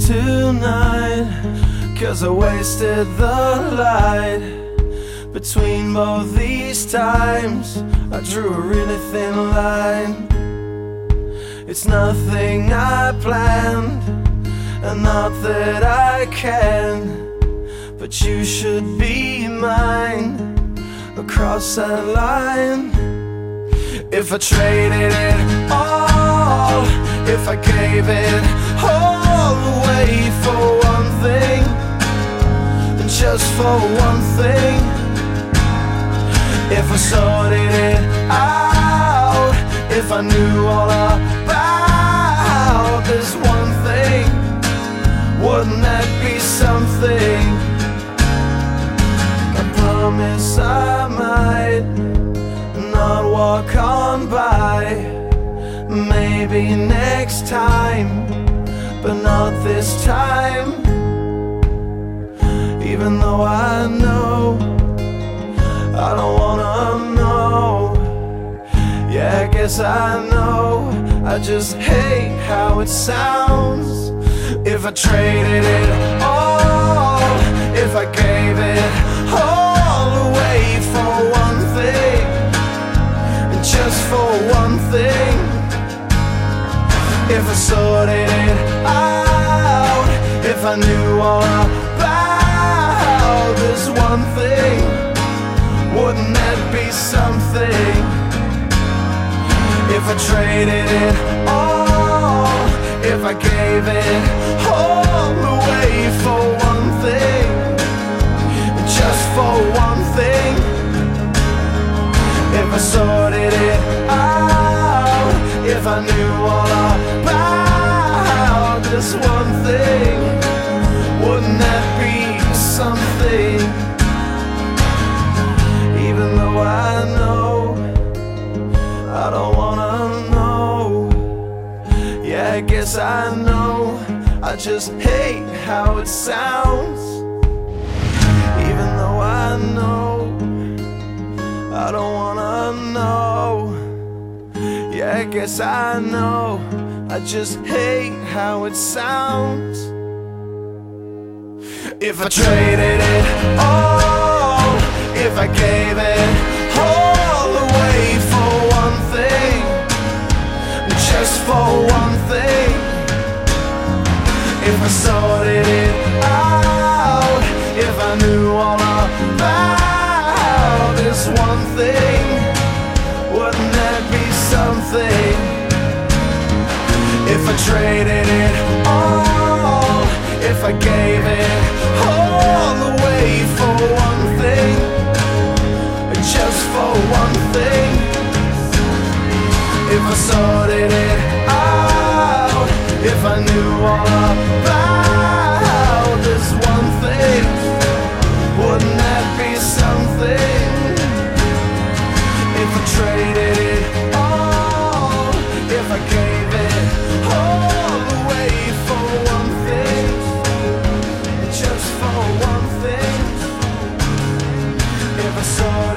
tonight, 'cause I wasted the light. Between both these times I drew a really thin line. It's nothing I planned, and not that I can, but you should be mine across that line. If I traded it all, if I gave it all away for one thing, and just for one thing, if I sorted it out, if I knew all about this one thing, wouldn't that be something? I promise I might not walk on by. Maybe next time, but not this time. Even though I know I don't wanna know. Yeah, I guess I know, I just hate how it sounds. If I traded it all, if I gave it all away for one thing, and just for one thing, if I sorted it out, if I knew all about this one thing, wouldn't that be something? If I traded it all, if I gave it all away for one thing, just for one thing, if I sorted it out, if I knew all about this one thing, wouldn't that be something? Even though I know I don't wanna know. Yeah, I guess I know, I just hate how it sounds. Even though I know I don't wanna know. Yeah, I guess I know, I just hate how it sounds. If I traded it all, if I gave it all away for one thing, just for one thing, if I sorted it out, if I knew all about this one thing, wouldn't that be something? If I traded it all, if I gave it all away for one thing, just for one thing, if I sorted it out, if I knew all about this one thing, wouldn't that be something? If I traded it all, if I gave it all away for one thing, just for one thing, if I saw